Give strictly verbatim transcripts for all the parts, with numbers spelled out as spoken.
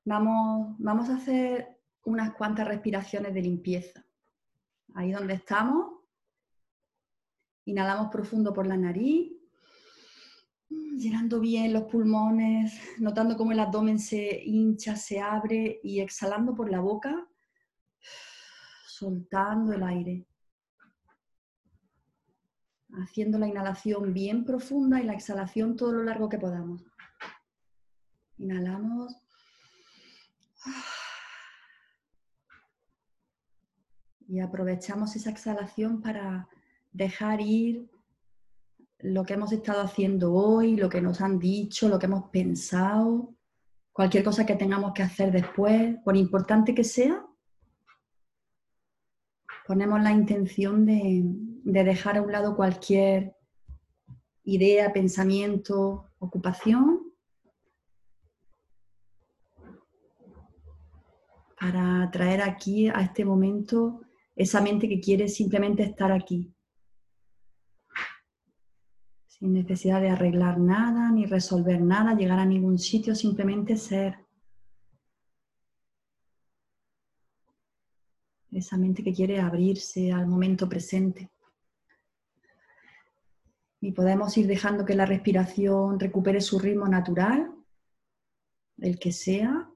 Vamos, vamos a hacer unas cuantas respiraciones de limpieza. Ahí donde estamos, inhalamos profundo por la nariz, llenando bien los pulmones, notando cómo el abdomen se hincha, se abre, y exhalando por la boca, soltando el aire. Haciendo la inhalación bien profunda y la exhalación todo lo largo que podamos. Inhalamos. Y aprovechamos esa exhalación para dejar ir lo que hemos estado haciendo hoy, lo que nos han dicho, lo que hemos pensado, cualquier cosa que tengamos que hacer después, por importante que sea, ponemos la intención de, de dejar a un lado cualquier idea, pensamiento, ocupación, para traer aquí a este momento esa mente que quiere simplemente estar aquí, sin necesidad de arreglar nada, ni resolver nada, llegar a ningún sitio, simplemente ser. Esa mente que quiere abrirse al momento presente. Y podemos ir dejando que la respiración recupere su ritmo natural, el que sea,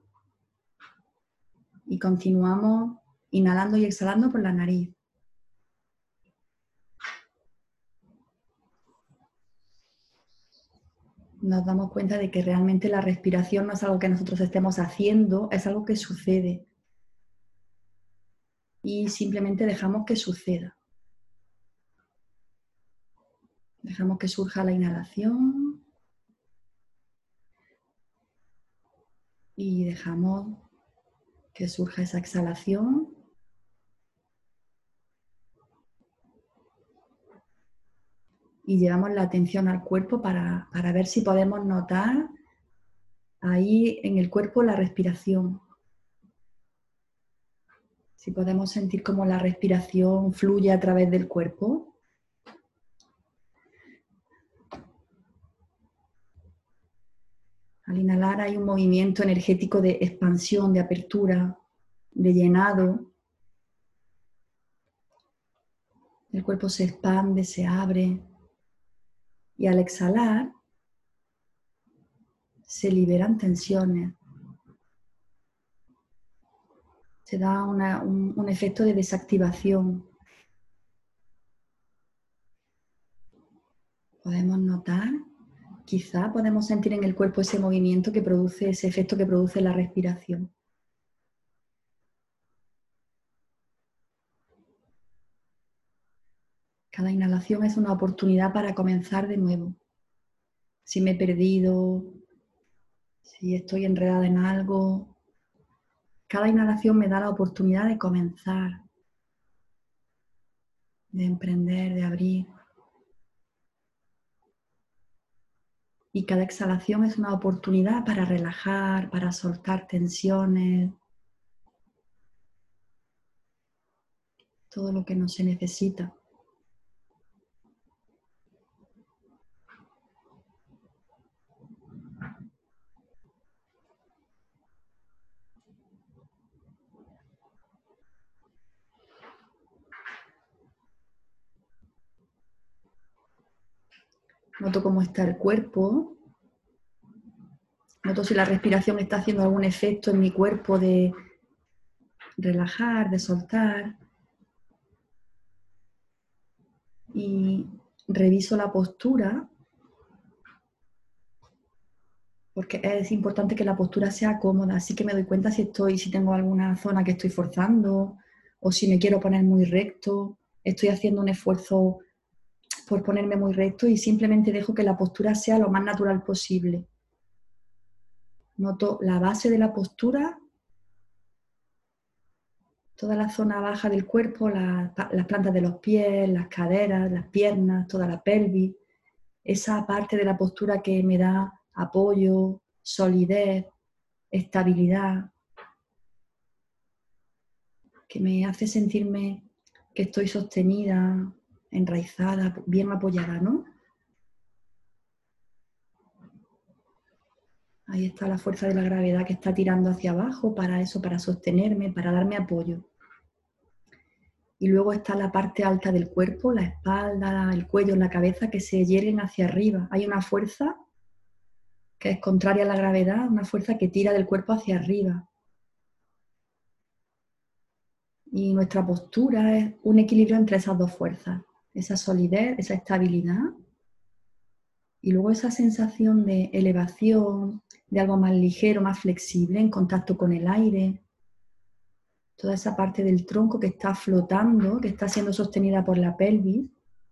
y continuamos inhalando y exhalando por la nariz. Nos damos cuenta de que realmente la respiración no es algo que nosotros estemos haciendo, es algo que sucede. Y simplemente dejamos que suceda. Dejamos que surja la inhalación y dejamos que surja esa exhalación. Y llevamos la atención al cuerpo para, para ver si podemos notar ahí en el cuerpo la respiración. Si podemos sentir cómo la respiración fluye a través del cuerpo. Al inhalar hay un movimiento energético de expansión, de apertura, de llenado. El cuerpo se expande, se abre. Y al exhalar se liberan tensiones. Se da una, un, un efecto de desactivación. Podemos notar, quizá podemos sentir en el cuerpo ese movimiento que produce, ese efecto que produce la respiración. Cada inhalación es una oportunidad para comenzar de nuevo. Si me he perdido, si estoy enredada en algo, cada inhalación me da la oportunidad de comenzar, de emprender, de abrir. Y cada exhalación es una oportunidad para relajar, para soltar tensiones, todo lo que no se necesita. Noto cómo está el cuerpo. Noto si la respiración está haciendo algún efecto en mi cuerpo de relajar, de soltar. Y reviso la postura, porque es importante que la postura sea cómoda. Así que me doy cuenta si estoy, si tengo alguna zona que estoy forzando, o si me quiero poner muy recto. Estoy haciendo un esfuerzo por ponerme muy recto y simplemente dejo que la postura sea lo más natural posible. Noto la base de la postura, toda la zona baja del cuerpo, la, las plantas de los pies, las caderas, las piernas, toda la pelvis. Esa parte de la postura que me da apoyo, solidez, estabilidad, que me hace sentirme que estoy sostenida, enraizada, bien apoyada, ¿no? Ahí está la fuerza de la gravedad que está tirando hacia abajo para eso, para sostenerme, para darme apoyo. Y luego está la parte alta del cuerpo, la espalda, el cuello, la cabeza, que se yerguen hacia arriba. Hay una fuerza que es contraria a la gravedad, una fuerza que tira del cuerpo hacia arriba. Y nuestra postura es un equilibrio entre esas dos fuerzas, esa solidez, esa estabilidad, y luego esa sensación de elevación, de algo más ligero, más flexible, en contacto con el aire. Toda esa parte del tronco que está flotando, que está siendo sostenida por la pelvis,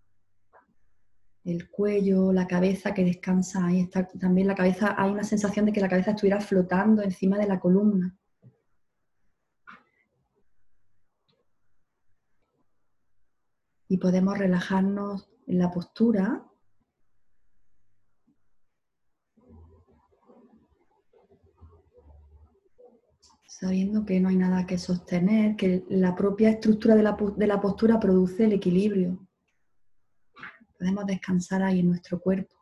el cuello, la cabeza que descansa ahí. Está también la cabeza, hay una sensación de que la cabeza estuviera flotando encima de la columna. Y podemos relajarnos en la postura, sabiendo que no hay nada que sostener, que la propia estructura de la, de la postura produce el equilibrio. Podemos descansar ahí en nuestro cuerpo.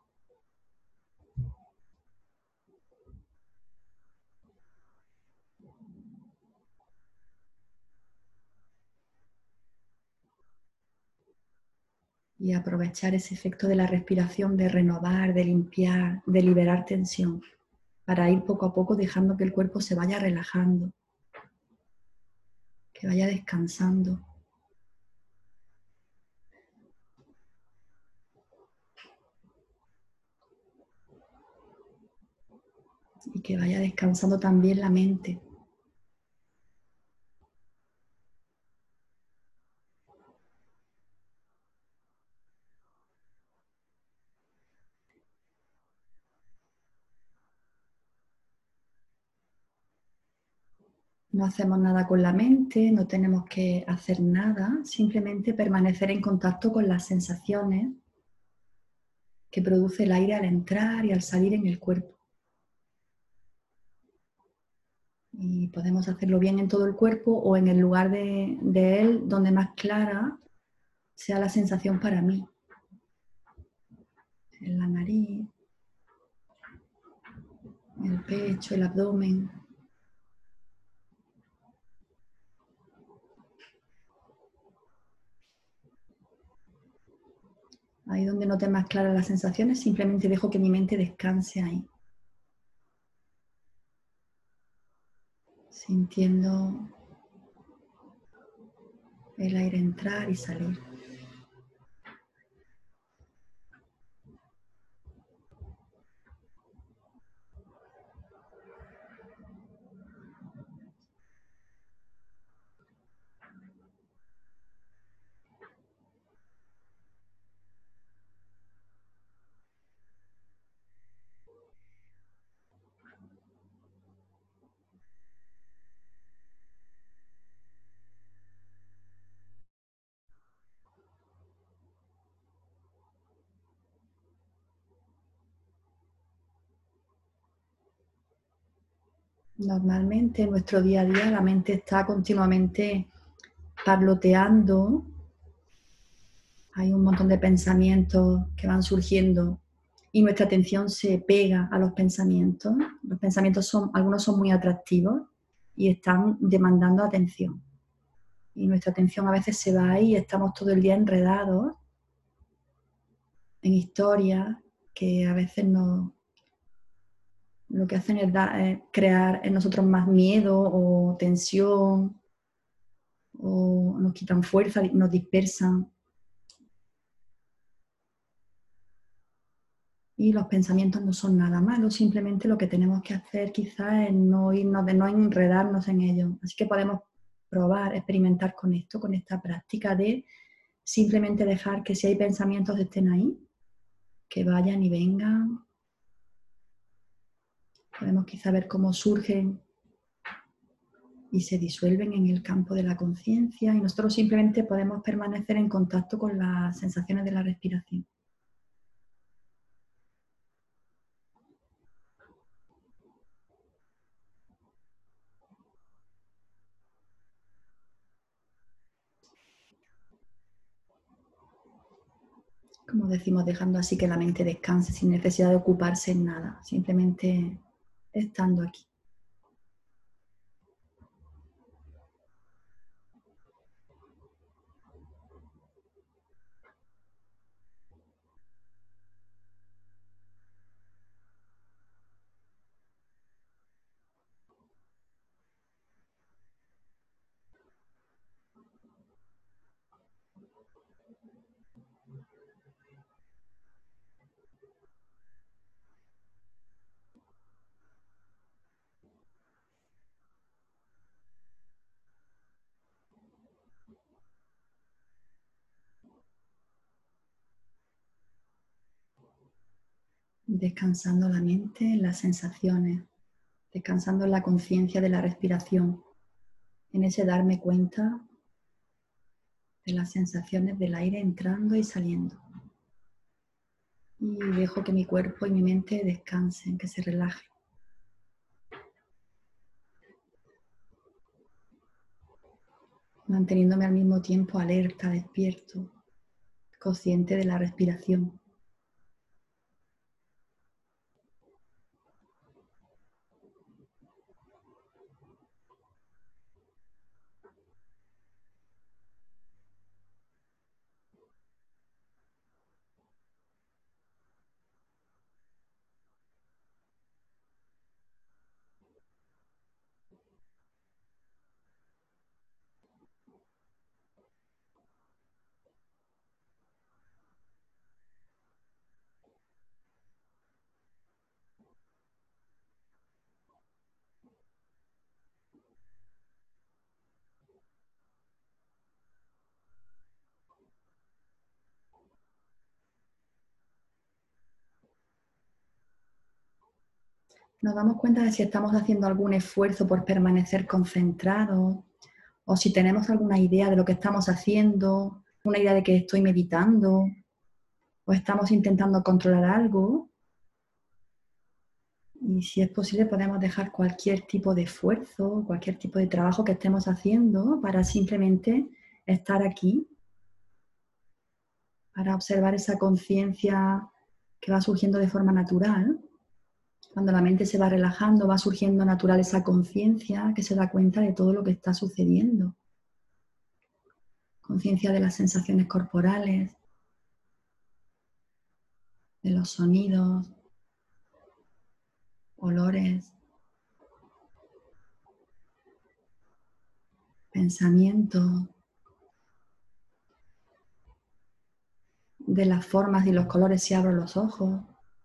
Y aprovechar ese efecto de la respiración, de renovar, de limpiar, de liberar tensión, para ir poco a poco dejando que el cuerpo se vaya relajando, que vaya descansando. Y que vaya descansando también la mente. No hacemos nada con la mente, no tenemos que hacer nada, simplemente permanecer en contacto con las sensaciones que produce el aire al entrar y al salir en el cuerpo. Y podemos hacerlo bien en todo el cuerpo o en el lugar de, de él donde más clara sea la sensación para mí. En la nariz, el pecho, el abdomen. Ahí donde note más claras las sensaciones, simplemente dejo que mi mente descanse ahí. Sintiendo el aire entrar y salir. Normalmente en nuestro día a día la mente está continuamente parloteando. Hay un montón de pensamientos que van surgiendo y nuestra atención se pega a los pensamientos. Los pensamientos son, algunos son muy atractivos y están demandando atención. Y nuestra atención a veces se va ahí y estamos todo el día enredados en historias que a veces nos, lo que hacen es, da, es crear en nosotros más miedo o tensión, o nos quitan fuerza, nos dispersan. Y los pensamientos no son nada malos, simplemente lo que tenemos que hacer quizás es no irnos, de no enredarnos en ellos. Así que podemos probar, experimentar con esto, con esta práctica de simplemente dejar que si hay pensamientos estén ahí, que vayan y vengan. Podemos quizá ver cómo surgen y se disuelven en el campo de la conciencia y nosotros simplemente podemos permanecer en contacto con las sensaciones de la respiración. Como decimos, dejando así que la mente descanse sin necesidad de ocuparse en nada, simplemente estando aquí. Descansando la mente en las sensaciones, descansando en la conciencia de la respiración, en ese darme cuenta de las sensaciones del aire entrando y saliendo. Y dejo que mi cuerpo y mi mente descansen, que se relajen. Manteniéndome al mismo tiempo alerta, despierto, consciente de la respiración. Nos damos cuenta de si estamos haciendo algún esfuerzo por permanecer concentrados o si tenemos alguna idea de lo que estamos haciendo, una idea de que estoy meditando o estamos intentando controlar algo. Y si es posible podemos dejar cualquier tipo de esfuerzo, cualquier tipo de trabajo que estemos haciendo para simplemente estar aquí, para observar esa conciencia que va surgiendo de forma natural. Cuando la mente se va relajando, va surgiendo natural esa conciencia que se da cuenta de todo lo que está sucediendo. Conciencia de las sensaciones corporales, de los sonidos, olores, pensamientos, de las formas y los colores si abro los ojos.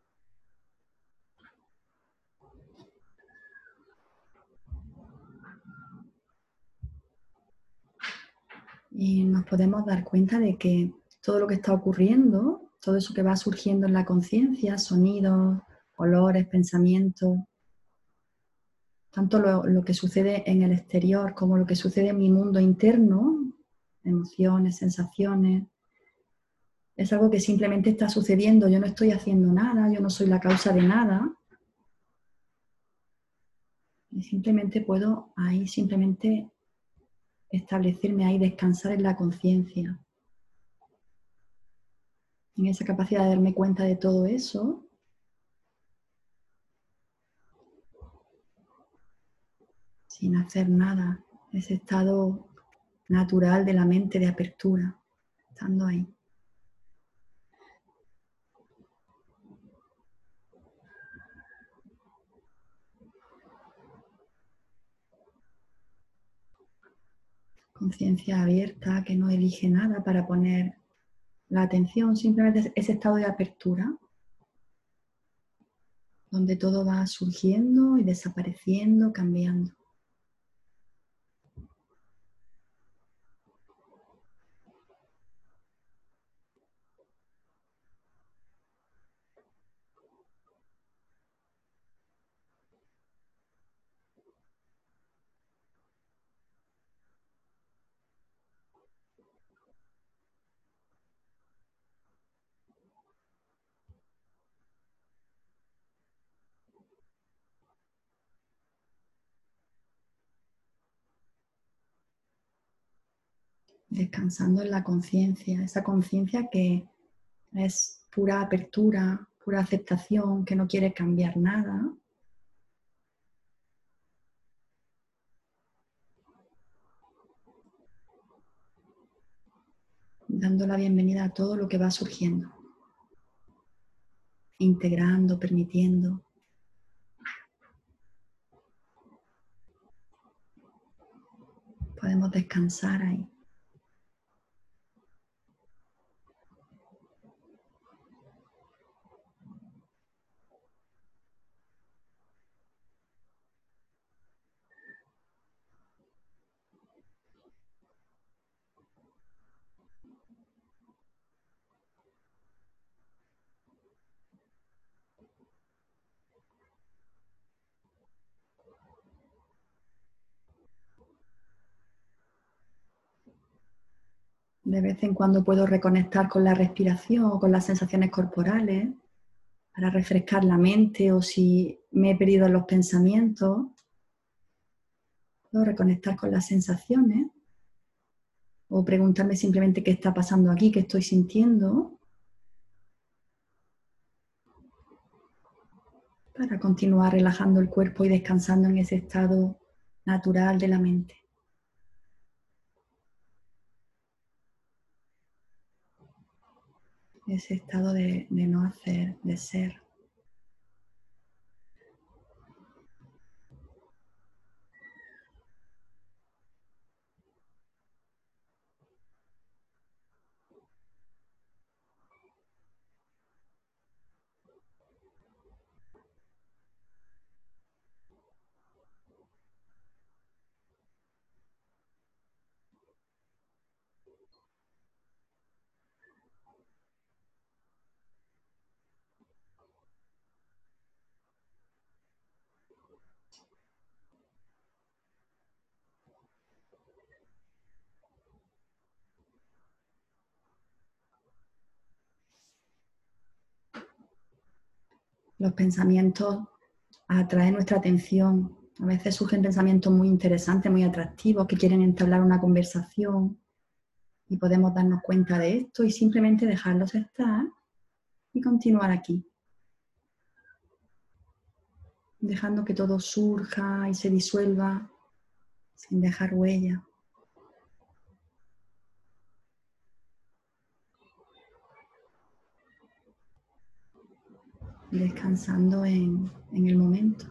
Y nos podemos dar cuenta de que todo lo que está ocurriendo, todo eso que va surgiendo en la conciencia, sonidos, olores, pensamientos, tanto lo, lo que sucede en el exterior como lo que sucede en mi mundo interno, emociones, sensaciones, es algo que simplemente está sucediendo. Yo no estoy haciendo nada, yo no soy la causa de nada. Y simplemente puedo ahí, simplemente establecerme ahí, descansar en la conciencia. En esa capacidad de darme cuenta de todo eso. Sin hacer nada. Ese estado natural de la mente de apertura. Estando ahí. Conciencia abierta que no elige nada para poner la atención, simplemente ese estado de apertura, donde todo va surgiendo y desapareciendo, cambiando. Descansando en la conciencia, esa conciencia que es pura apertura, pura aceptación, que no quiere cambiar nada. dando la bienvenida a todo lo que va surgiendo, integrando, permitiendo. Podemos descansar ahí. De vez en cuando puedo reconectar con la respiración o con las sensaciones corporales para refrescar la mente, o si me he perdido en los pensamientos, puedo reconectar con las sensaciones o preguntarme simplemente qué está pasando aquí, qué estoy sintiendo, para continuar relajando el cuerpo y descansando en ese estado natural de la mente. Ese estado de, de no hacer, de ser. Los pensamientos atraen nuestra atención. A veces surgen pensamientos muy interesantes, muy atractivos, que quieren entablar una conversación, y podemos darnos cuenta de esto y simplemente dejarlos estar y continuar aquí, dejando que todo surja y se disuelva sin dejar huella, descansando en, en el momento.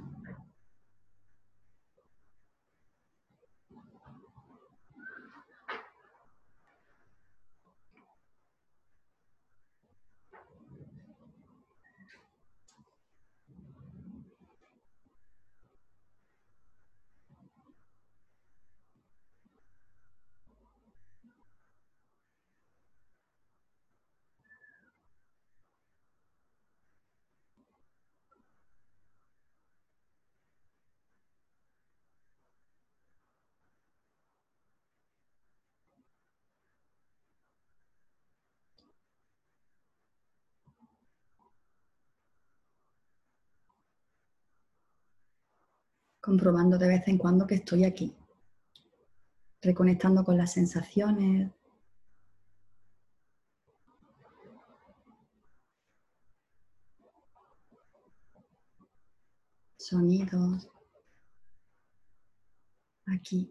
Comprobando de vez en cuando que estoy aquí, reconectando con las sensaciones, sonidos, aquí.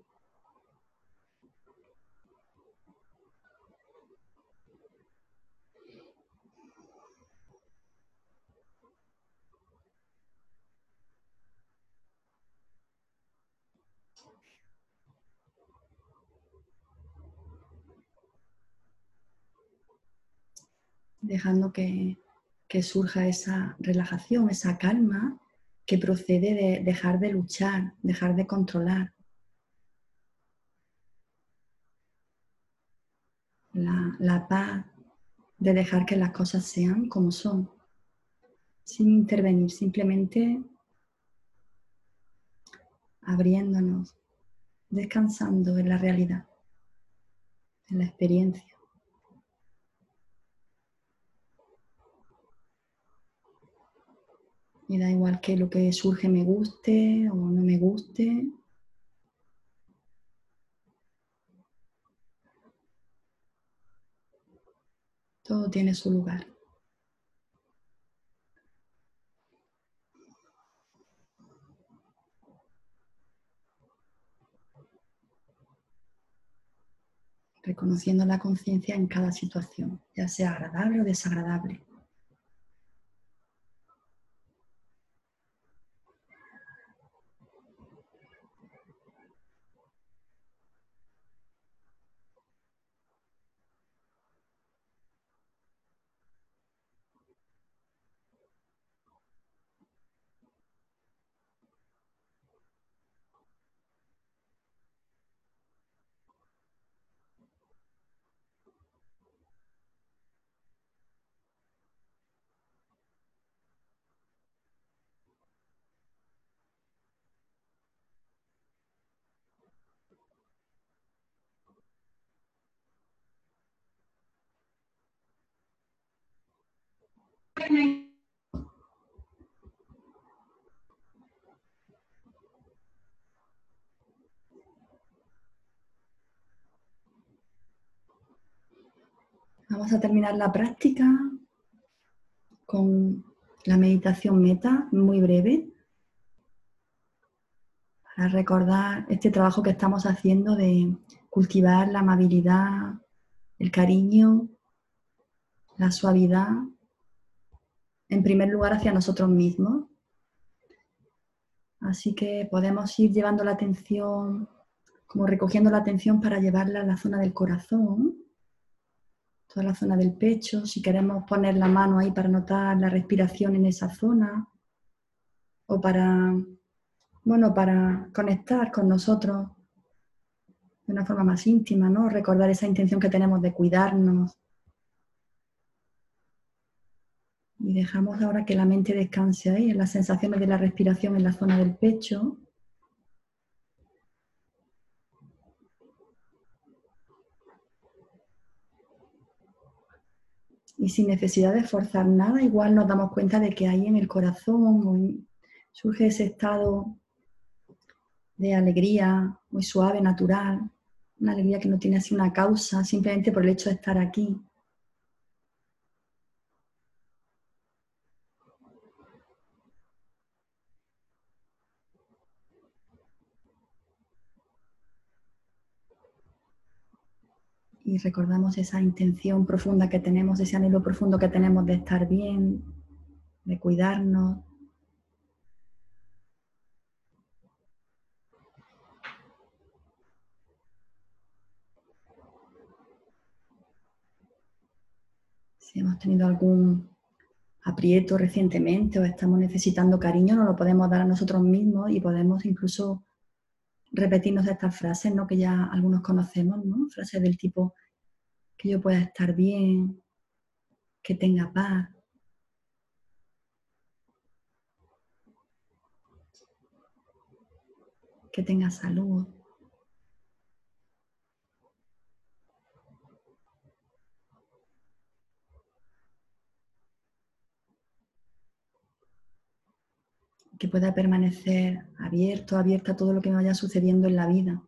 Dejando que, que surja esa relajación, esa calma que procede de dejar de luchar, dejar de controlar. La, la paz de dejar que las cosas sean como son, sin intervenir, simplemente abriéndonos, descansando en la realidad, en la experiencia. Me da igual que lo que surge me guste o no me guste. Todo tiene su lugar. reconociendo la conciencia en cada situación, ya sea agradable o desagradable. Vamos a terminar la práctica con la meditación meta, muy breve, para recordar este trabajo que estamos haciendo de cultivar la amabilidad, el cariño, la suavidad, en primer lugar hacia nosotros mismos. Así que podemos ir llevando la atención, como recogiendo la atención para llevarla a la zona del corazón, toda la zona del pecho. Si queremos poner la mano ahí para notar la respiración en esa zona, o para, bueno, para conectar con nosotros de una forma más íntima, ¿no? Recordar esa intención que tenemos de cuidarnos. Y dejamos ahora que la mente descanse ahí, en las sensaciones de la respiración en la zona del pecho. Y sin necesidad de forzar nada, igual nos damos cuenta de que ahí en el corazón surge ese estado de alegría muy suave, natural, una alegría que no tiene así una causa, simplemente por el hecho de estar aquí. Y recordamos esa intención profunda que tenemos, ese anhelo profundo que tenemos de estar bien, de cuidarnos. Si hemos tenido algún aprieto recientemente o estamos necesitando cariño, nos lo podemos dar a nosotros mismos y podemos incluso repetirnos estas frases, ¿no? Que ya algunos conocemos, ¿no? Frases del tipo que yo pueda estar bien, que tenga paz, que tenga salud. Que pueda permanecer abierto, abierta a todo lo que me vaya sucediendo en la vida.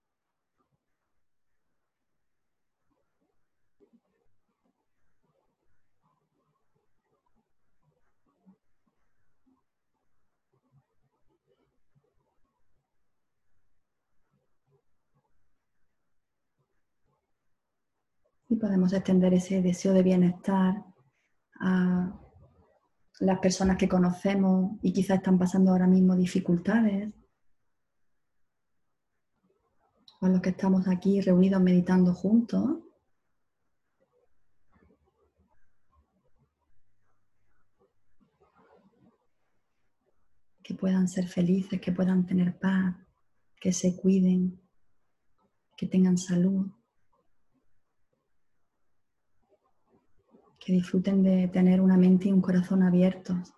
Y podemos extender ese deseo de bienestar a las personas que conocemos y quizás están pasando ahora mismo dificultades, o a los que estamos aquí reunidos meditando juntos. Que puedan ser felices, que puedan tener paz, que se cuiden, que tengan salud, que disfruten de tener una mente y un corazón abiertos.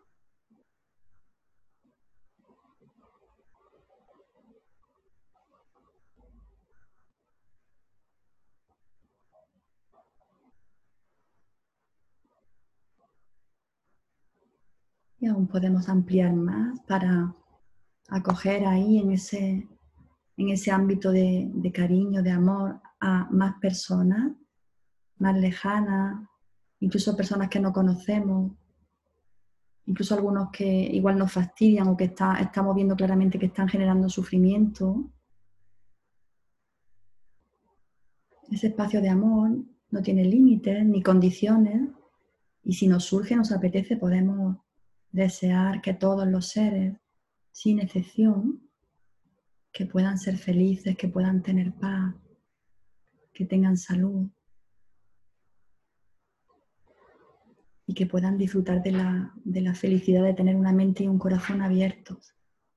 Y aún podemos ampliar más para acoger ahí en ese, en ese ámbito de, de cariño, de amor a más personas, más lejanas, incluso personas que no conocemos, incluso algunos que igual nos fastidian o que está, estamos viendo claramente que están generando sufrimiento. Ese espacio de amor no tiene límites ni condiciones y si nos surge, nos apetece, podemos desear que todos los seres, sin excepción, que puedan ser felices, que puedan tener paz, que tengan salud y que puedan disfrutar de la, de la felicidad de tener una mente y un corazón abiertos.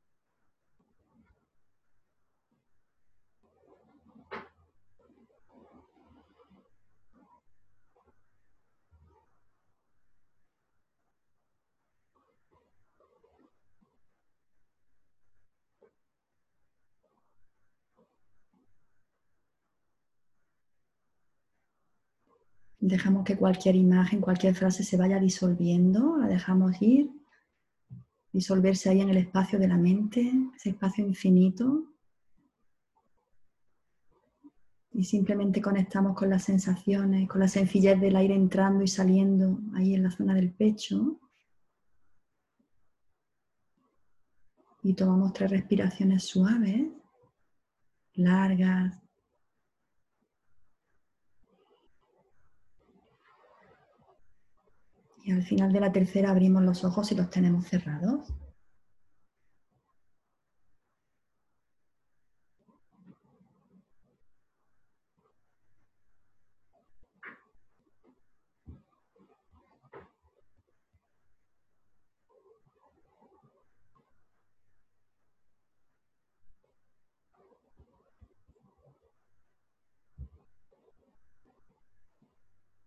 Dejamos que cualquier imagen, cualquier frase se vaya disolviendo, la dejamos ir, disolverse ahí en el espacio de la mente, ese espacio infinito. Y simplemente conectamos con las sensaciones, con la sencillez del aire entrando y saliendo ahí en la zona del pecho. Y tomamos tres respiraciones suaves, largas. Y al final de la tercera abrimos los ojos y los tenemos cerrados.